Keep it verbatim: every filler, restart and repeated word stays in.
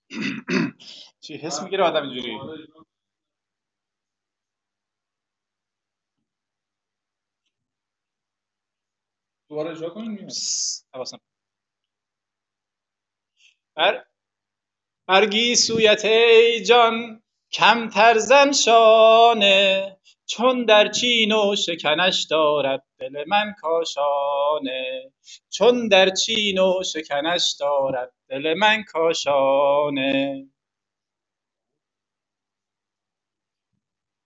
چی حس میگیره آدم اینجوری؟ دوباره اجرا کنیم میاد. حواسم بر برگی سویت ای جان کمتر زن شانه، چون در چین و شکنش دارد دل من کاشانه، چون در چین و شکنش دارد دل من کاشانه.